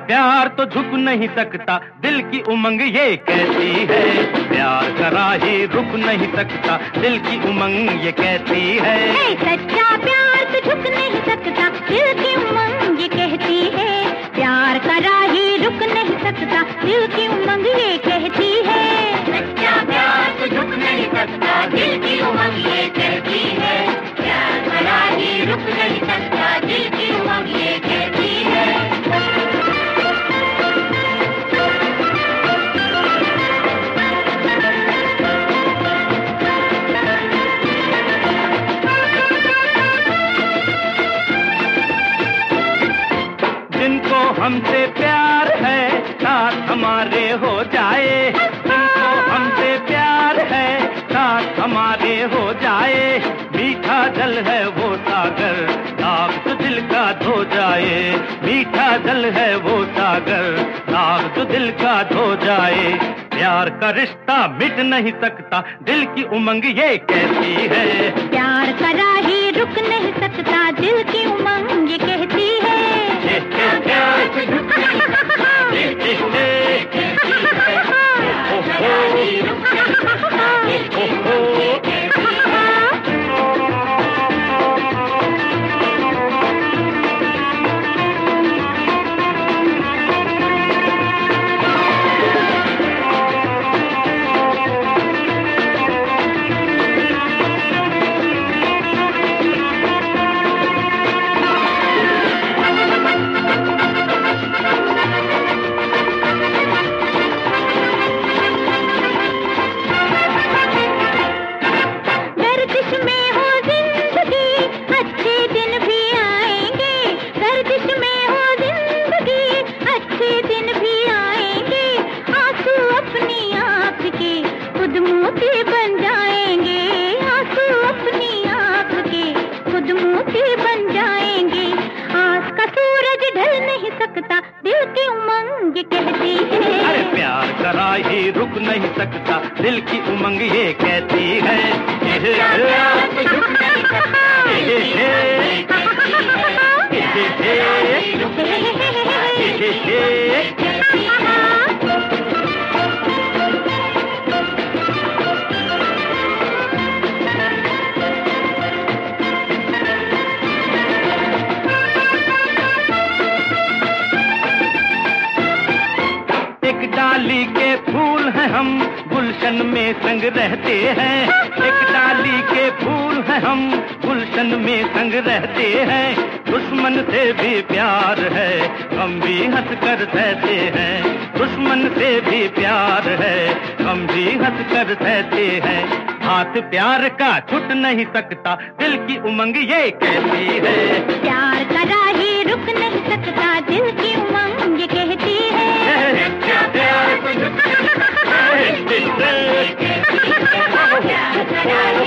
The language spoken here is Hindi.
प्यार तो झुक नहीं सकता, दिल की उमंग ये कहती है। प्यार करा ही रुक नहीं सकता, दिल की उमंग ये कहती है। सच्चा प्यार तो झुक नहीं सकता, दिल की उमंग ये कहती है। प्यार करा ही रुक नहीं सकता, दिल की उमंग ये कहती है। सच्चा प्यार तो झुक नहीं सकता, दिल की उमंग ये कहती है। प्यार करा ही रुक नहीं सकता, दिल की उमंग ये कहती है। जिनको हमसे प्यार है साथ हमारे हो जाए, जिनको हमसे प्यार है साथ हमारे हो जाए। मीठा जल है वो सागर, दाग तो दिल का धो जाए। मीठा जल है वो सागर, दाग तो दिल का धो जाए। प्यार का रिश्ता मिट नहीं सकता, दिल की उमंग ये कहती है। प्यार करा ही रुक नहीं सकता, दिल की उमंग ये कहती है। प्यार तो झुक नहीं सकता, दिल की उमंग ये कहती है। प्यार करा ही रुक नहीं सकता, दिल की उमंग ये कहती है। दिल की उमंग ये कहती है। अरे प्यार करा ही रुक नहीं सकता, दिल की उमंग ये कहती है। प्यार तो झुक नहीं सकता, दिल की उमंग ये कहती है। डाली के फूल हैं हम, गुलशन में संग रहते हैं। एक डाली के फूल हैं हम, गुलशन में संग रहते हैं। दुश्मन से भी प्यार है, हम भी हंस कर सहते हैं। दुश्मन से भी प्यार है, हम भी हंस कर सहते हैं। हाथ प्यार का छूट नहीं सकता, दिल की उमंग ये कहती है। प्यार करा ही रुक नहीं सकता, दिल की उमंग ये कहती है। प्यार तो झुक नहीं सकता, दिल की उमंग ये कहती है।